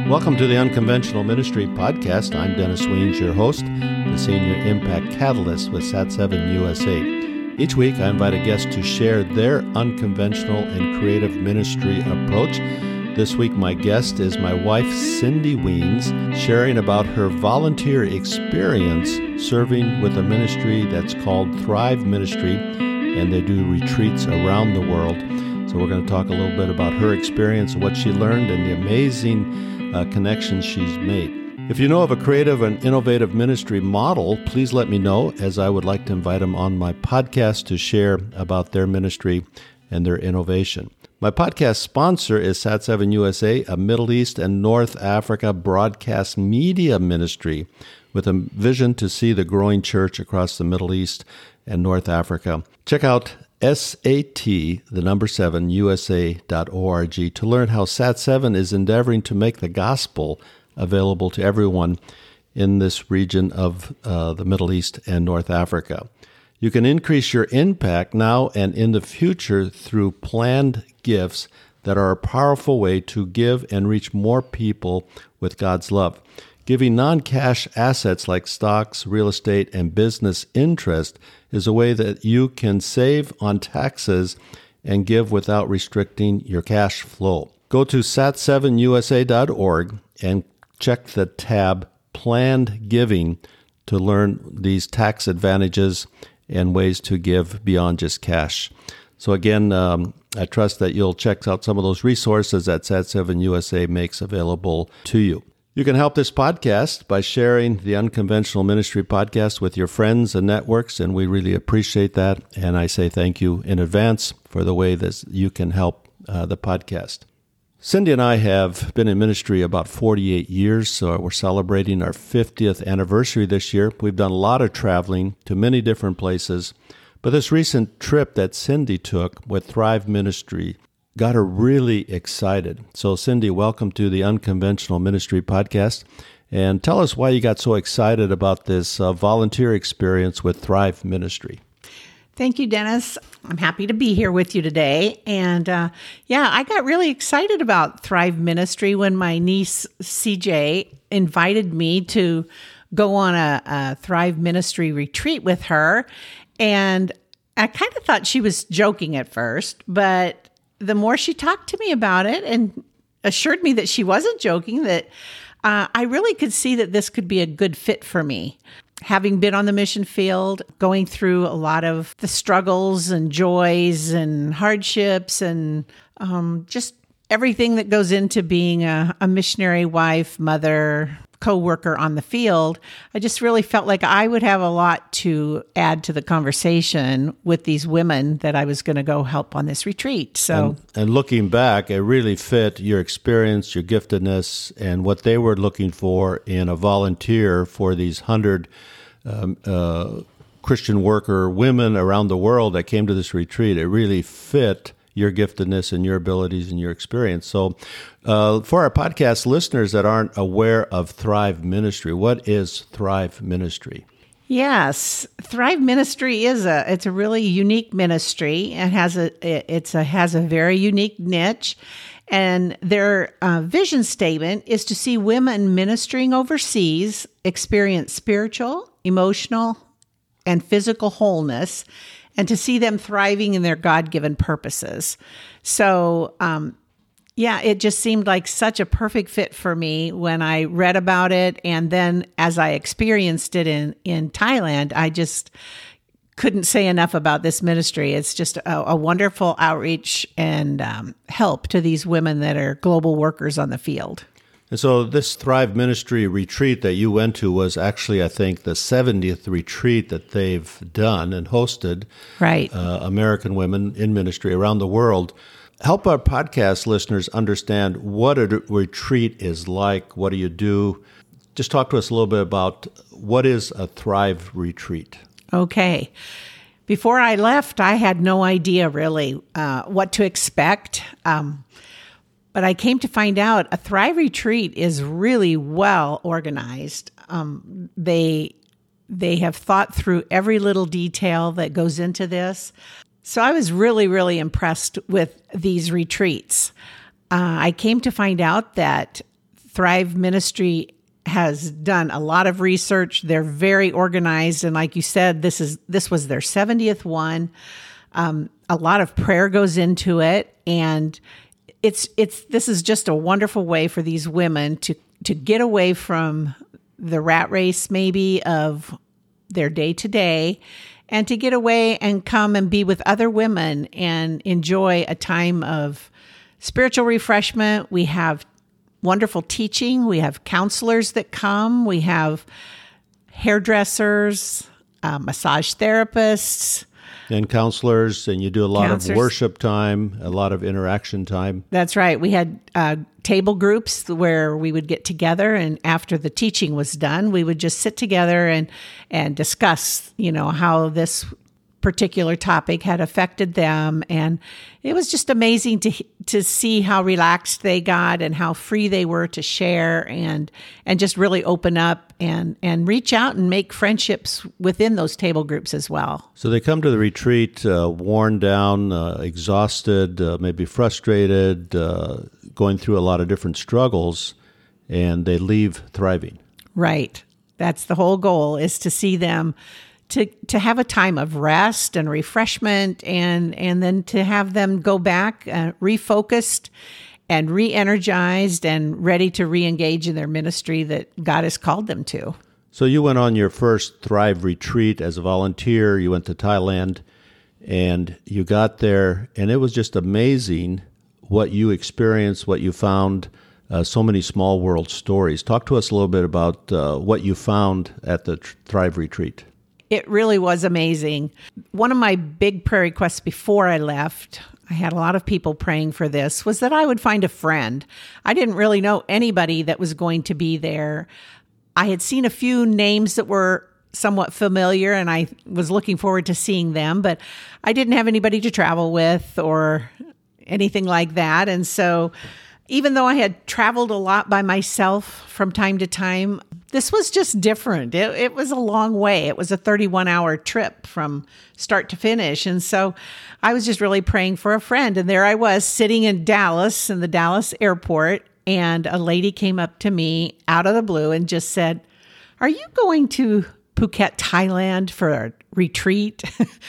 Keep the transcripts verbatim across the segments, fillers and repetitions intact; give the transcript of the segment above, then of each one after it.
Welcome to the Unconventional Ministry Podcast. I'm Dennis Weens, your host, the Senior Impact Catalyst with Sat seven U S A. Each week, I invite a guest to share their unconventional and creative ministry approach. This week, my guest is my wife, Cindy Weens, sharing about her volunteer experience serving with a ministry that's called Thrive Ministry, and they do retreats around the world. So we're going to talk a little bit about her experience, what she learned, and the amazing uh, connections she's made. If you know of a creative and innovative ministry model, please let me know, as I would like to invite them on my podcast to share about their ministry and their innovation. My podcast sponsor is Sat seven U S A, a Middle East and North Africa broadcast media ministry with a vision to see the growing church across the Middle East and North Africa. Check out S A T, the number seven, U S A dot org to learn how Sat seven is endeavoring to make the gospel available to everyone in this region of uh, the Middle East and North Africa. You can increase your impact now and in the future through planned gifts that are a powerful way to give and reach more people with God's love. Giving non-cash assets like stocks, real estate, and business interest is a way that you can save on taxes and give without restricting your cash flow. Go to sat seven U S A dot org and check the tab Planned Giving to learn these tax advantages and ways to give beyond just cash. So again, um, I trust that you'll check out some of those resources that Sat seven U S A makes available to you. You can help this podcast by sharing the Unconventional Ministry Podcast with your friends and networks, and we really appreciate that. And I say thank you in advance for the way that you can help uh, the podcast. Cindy and I have been in ministry about forty-eight years, so we're celebrating our fiftieth anniversary this year. We've done a lot of traveling to many different places, but this recent trip that Cindy took with Thrive Ministry got her really excited. So Cindy, welcome to the Unconventional Ministry Podcast, and tell us why you got so excited about this uh, volunteer experience with Thrive Ministry. Thank you, Dennis. I'm happy to be here with you today. And uh, yeah, I got really excited about Thrive Ministry when my niece, C J, invited me to go on a, a Thrive Ministry retreat with her. And I kind of thought she was joking at first, but the more she talked to me about it and assured me that she wasn't joking, that uh, I really could see that this could be a good fit for me. Having been on the mission field, going through a lot of the struggles and joys and hardships and um, just everything that goes into being a, a missionary wife, mother, co-worker on the field, I just really felt like I would have a lot to add to the conversation with these women that I was going to go help on this retreat. So, and, and looking back, it really fit your experience, your giftedness, and what they were looking for in a volunteer for these hundred um, uh, Christian worker women around the world that came to this retreat. It really fit your giftedness and your abilities and your experience. So uh, for our podcast listeners that aren't aware of Thrive Ministry, what is Thrive Ministry? Yes, Thrive Ministry is a it's a really unique ministry. It has a it's a has a very unique niche, and their uh, vision statement is to see women ministering overseas experience spiritual, emotional, and physical wholeness, and to see them thriving in their God-given purposes. So, um, yeah, it just seemed like such a perfect fit for me when I read about it. And then as I experienced it in, in Thailand, I just couldn't say enough about this ministry. It's just a, a wonderful outreach and um, help to these women that are global workers on the field. And so this Thrive Ministry retreat that you went to was actually, I think, the seventieth retreat that they've done and hosted. Right. Uh, American women in ministry around the world. Help our podcast listeners understand what a retreat is like. What do you do? Just talk to us a little bit about what is a Thrive retreat. Okay. Before I left, I had no idea really uh, what to expect. Um But I came to find out a Thrive retreat is really well organized. Um, they they have thought through every little detail that goes into this. So I was really, really impressed with these retreats. Uh, I came to find out that Thrive Ministry has done a lot of research. They're very organized. And like you said, this is this was their seventieth one. Um, a lot of prayer goes into it. And it's it's this is just a wonderful way for these women to, to get away from the rat race maybe of their day to day, and to get away and come and be with other women and enjoy a time of spiritual refreshment. We have wonderful teaching. We have counselors that come. We have hairdressers, uh, massage therapists. And counselors, and you do a lot Counselors. of worship time, a lot of interaction time. That's right. We had uh, table groups where we would get together, and after the teaching was done, we would just sit together and and discuss, you know, how this particular topic had affected them. And it was just amazing to to see how relaxed they got and how free they were to share and and just really open up and and reach out and make friendships within those table groups as well. So they come to the retreat uh, worn down, uh, exhausted, uh, maybe frustrated, uh, going through a lot of different struggles, and they leave thriving. Right. That's the whole goal, is to see them to to have a time of rest and refreshment, and and then to have them go back uh, refocused and re-energized and ready to re-engage in their ministry that God has called them to. So you went on your first Thrive retreat as a volunteer. You went to Thailand, and you got there, and it was just amazing what you experienced, what you found, uh, so many small world stories. Talk to us a little bit about uh, what you found at the Thrive retreat. It really was amazing. One of my big prayer requests before I left, I had a lot of people praying for this, was that I would find a friend. I didn't really know anybody that was going to be there. I had seen a few names that were somewhat familiar, and I was looking forward to seeing them, but I didn't have anybody to travel with or anything like that. And so even though I had traveled a lot by myself from time to time, this was just different. It, it was a long way. It was a thirty-one hour trip from start to finish. And so I was just really praying for a friend. And there I was sitting in Dallas, in the Dallas airport, and a lady came up to me out of the blue and just said, "Are you going to Phuket, Thailand for a retreat?"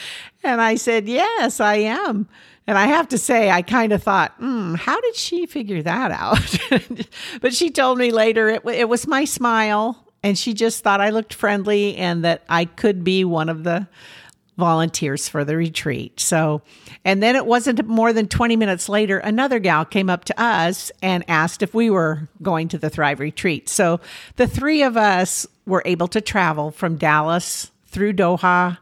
And I said, "Yes, I am." And I have to say, I kind of thought, hmm, how did she figure that out? But she told me later it, it was my smile, and she just thought I looked friendly and that I could be one of the volunteers for the retreat. So, and then it wasn't more than twenty minutes later, another gal came up to us and asked if we were going to the Thrive retreat. So the three of us were able to travel from Dallas through Doha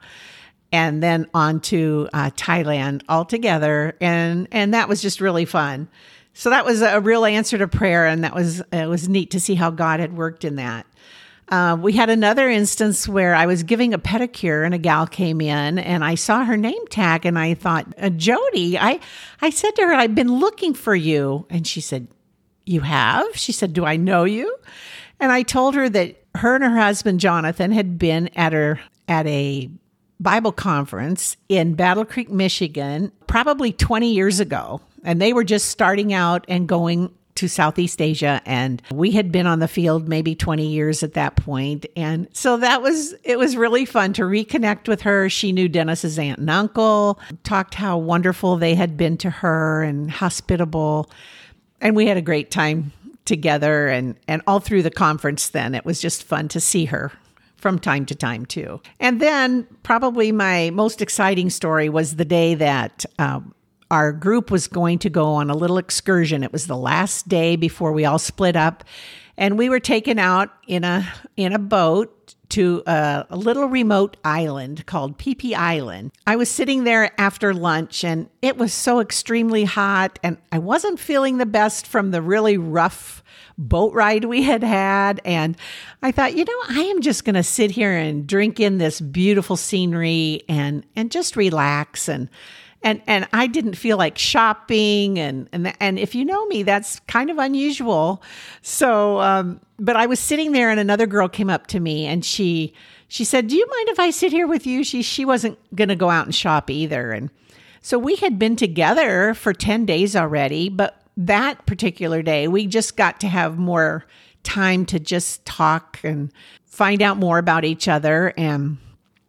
and then on to uh, Thailand all together. And, and that was just really fun. So that was a real answer to prayer. And that was, it was neat to see how God had worked in that. Uh, we had another instance where I was giving a pedicure and a gal came in and I saw her name tag and I thought, uh, Jody, I, I said to her, "I've been looking for you." And she said, "You have?" She said, "Do I know you?" And I told her that her and her husband, Jonathan, had been at her, at a Bible conference in Battle Creek, Michigan, probably twenty years ago. And they were just starting out and going to Southeast Asia. And we had been on the field maybe twenty years at that point. And so that was, it was really fun to reconnect with her. She knew Dennis's aunt and uncle, talked how wonderful they had been to her and hospitable. And we had a great time together. And, and all through the conference then, it was just fun to see her from time to time too. And then probably my most exciting story was the day that um, our group was going to go on a little excursion. It was the last day before we all split up, and we were taken out in a in a boat to a, a little remote island called Phi Phi Island. I was sitting there after lunch, and it was so extremely hot, and I wasn't feeling the best from the really rough boat ride we had had. And I thought, you know, I am just going to sit here and drink in this beautiful scenery and, and just relax. And, and, and I didn't feel like shopping. And, and, and if you know me, that's kind of unusual. So, um, but I was sitting there and another girl came up to me and she, she said, "Do you mind if I sit here with you?" She, she wasn't going to go out and shop either. And so we had been together for ten days already, but that particular day, we just got to have more time to just talk and find out more about each other. And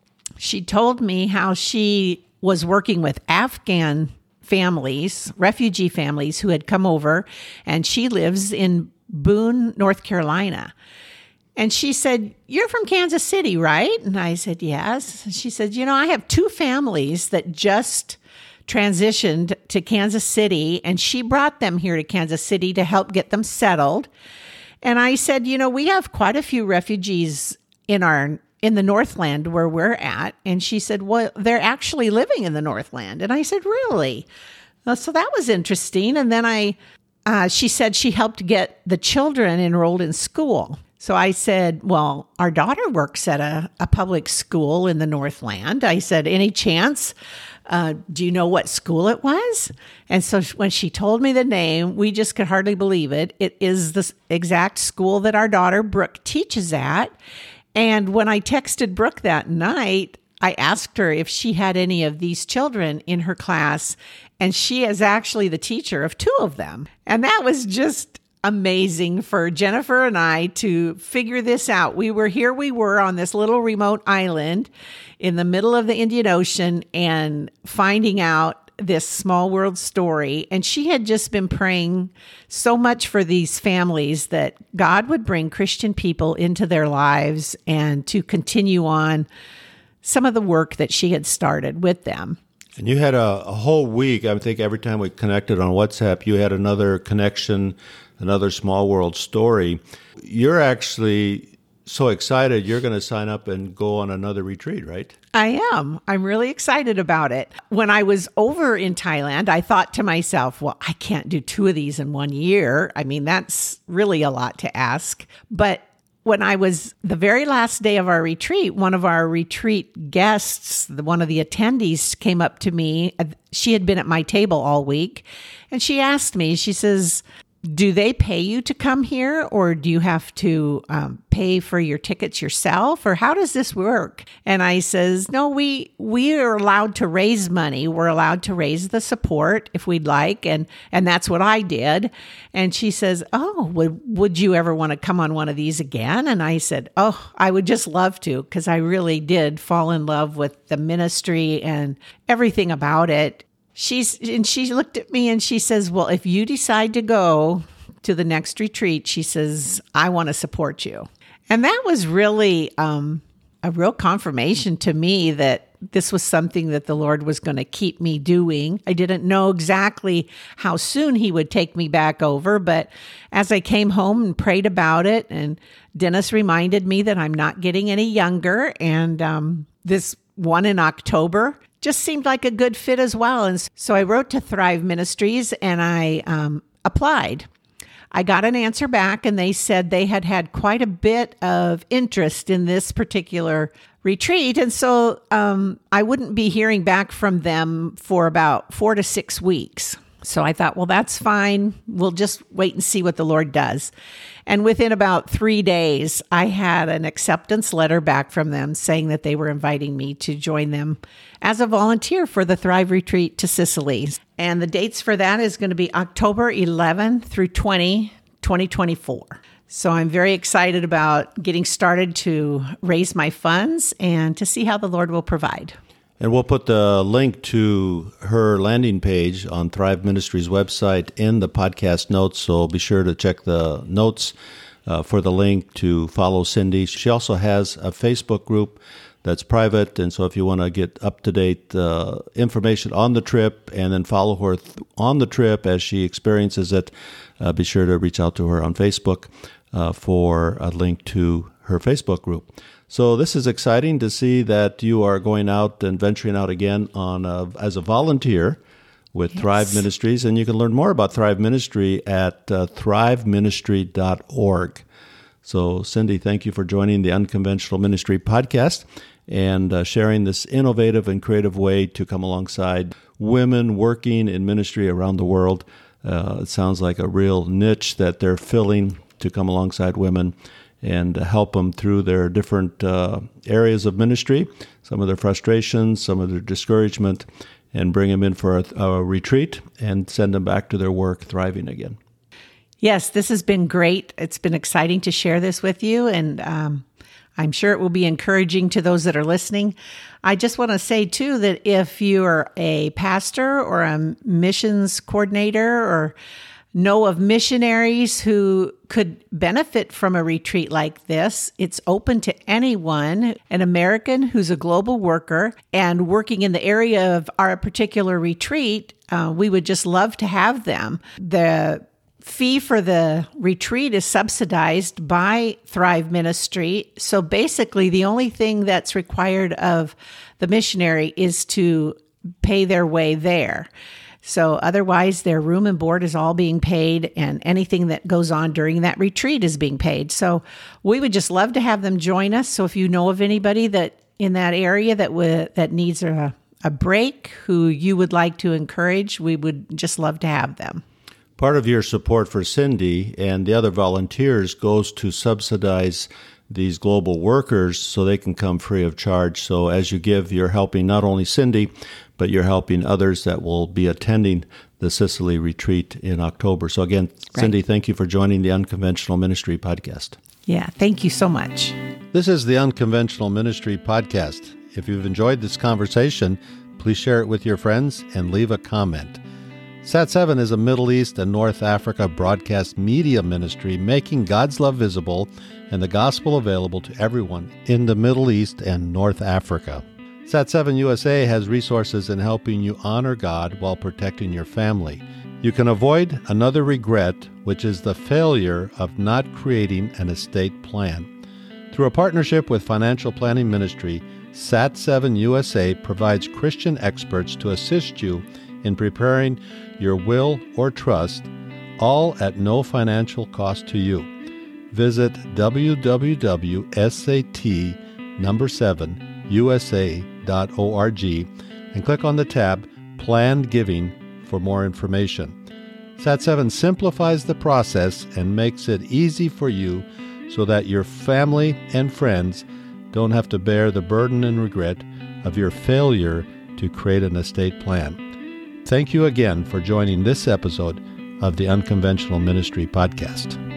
she told me how she was working with Afghan families, refugee families who had come over, and she lives in Boone, North Carolina. And she said, "You're from Kansas City, right?" And I said, "Yes." And she said, "You know, I have two families that just transitioned to Kansas City, and she brought them here to Kansas City to help get them settled." And I said, "You know, we have quite a few refugees in our in the Northland where we're at." And she said, "Well, they're actually living in the Northland." And I said, "Really?" Well, so that was interesting. And then I, uh, she said she helped get the children enrolled in school. So I said, "Well, our daughter works at a, a public school in the Northland." I said, "Any chance? Uh, do you know what school it was?" And so when she told me the name, we just could hardly believe it. It is the exact school that our daughter, Brooke, teaches at. And when I texted Brooke that night, I asked her if she had any of these children in her class, and she is actually the teacher of two of them. And that was just amazing for Jennifer and I to figure this out. We were here, we were on this little remote island in the middle of the Indian Ocean and finding out this small world story. And she had just been praying so much for these families that God would bring Christian people into their lives and to continue on some of the work that she had started with them. And you had a, a whole week. I think every time we connected on WhatsApp, you had another connection, another small world story. You're actually so excited you're going to sign up and go on another retreat, right? I am. I'm really excited about it. When I was over in Thailand, I thought to myself, well, I can't do two of these in one year. I mean, that's really a lot to ask. But when I was the very last day of our retreat, one of our retreat guests, one of the attendees came up to me. She had been at my table all week, and she asked me, she says, "Do they pay you to come here, or do you have to um, pay for your tickets yourself, or how does this work?" And I says, "No, we we are allowed to raise money. We're allowed to raise the support if we'd like," and and that's what I did. And she says, "Oh, would would you ever want to come on one of these again?" And I said, "Oh, I would just love to, because I really did fall in love with the ministry and everything about it." She's and she looked at me and she says, "Well, if you decide to go to the next retreat," she says, "I want to support you." And that was really um, a real confirmation to me that this was something that the Lord was going to keep me doing. I didn't know exactly how soon he would take me back over, but as I came home and prayed about it, and Dennis reminded me that I'm not getting any younger, and um, this one in October just seemed like a good fit as well. And so I wrote to Thrive Ministries and I um, applied. I got an answer back, and they said they had had quite a bit of interest in this particular retreat. And so um, I wouldn't be hearing back from them for about four to six weeks. So I thought, well, that's fine. We'll just wait and see what the Lord does. And within about three days, I had an acceptance letter back from them saying that they were inviting me to join them as a volunteer for the Thrive Retreat to Sicily. And the dates for that is going to be October eleventh through twentieth, twenty twenty-four. So I'm very excited about getting started to raise my funds and to see how the Lord will provide. And we'll put the link to her landing page on Thrive Ministries website in the podcast notes, so be sure to check the notes uh, for the link to follow Cindy. She also has a Facebook group that's private, and so if you want to get up-to-date uh, information on the trip and then follow her th- on the trip as she experiences it, uh, be sure to reach out to her on Facebook uh, for a link to her Facebook group. So this is exciting to see that you are going out and venturing out again on a, as a volunteer with yes. Thrive Ministries. And you can learn more about Thrive Ministry at uh, thrive ministry dot org. So, Cindy, thank you for joining the Unconventional Ministry podcast and uh, sharing this innovative and creative way to come alongside women working in ministry around the world. Uh, it sounds like a real niche that they're filling to come alongside women and help them through their different uh, areas of ministry, some of their frustrations, some of their discouragement, and bring them in for a, a retreat and send them back to their work thriving again. Yes, this has been great. It's been exciting to share this with you, and um, I'm sure it will be encouraging to those that are listening. I just want to say, too, that if you're a pastor or a missions coordinator or know of missionaries who could benefit from a retreat like this, it's open to anyone, an American who's a global worker and working in the area of our particular retreat. Uh, we would just love to have them. The fee for the retreat is subsidized by Thrive Ministry. So basically, the only thing that's required of the missionary is to pay their way there. So otherwise, their room and board is all being paid, and anything that goes on during that retreat is being paid. So we would just love to have them join us. So if you know of anybody that in that area that w- that needs a, a break, who you would like to encourage, we would just love to have them. Part of your support for Cindy and the other volunteers goes to subsidize these global workers so they can come free of charge. So as you give, you're helping not only Cindy, but you're helping others that will be attending the Sicily retreat in October. So again, right. Cindy, thank you for joining the Unconventional Ministry Podcast. Yeah, thank you so much. This is the Unconventional Ministry Podcast. If you've enjoyed this conversation, please share it with your friends and leave a comment. Sat seven is a Middle East and North Africa broadcast media ministry making God's love visible and the gospel available to everyone in the Middle East and North Africa. Sat seven U S A has resources in helping you honor God while protecting your family. You can avoid another regret, which is the failure of not creating an estate plan. Through a partnership with Financial Planning Ministry, Sat seven U S A provides Christian experts to assist you in preparing your will or trust, all at no financial cost to you. Visit w w w dot sat number seven u s a dot org and click on the tab Planned Giving for more information. Sat seven simplifies the process and makes it easy for you so that your family and friends don't have to bear the burden and regret of your failure to create an estate plan. Thank you again for joining this episode of the Unconventional Ministry Podcast.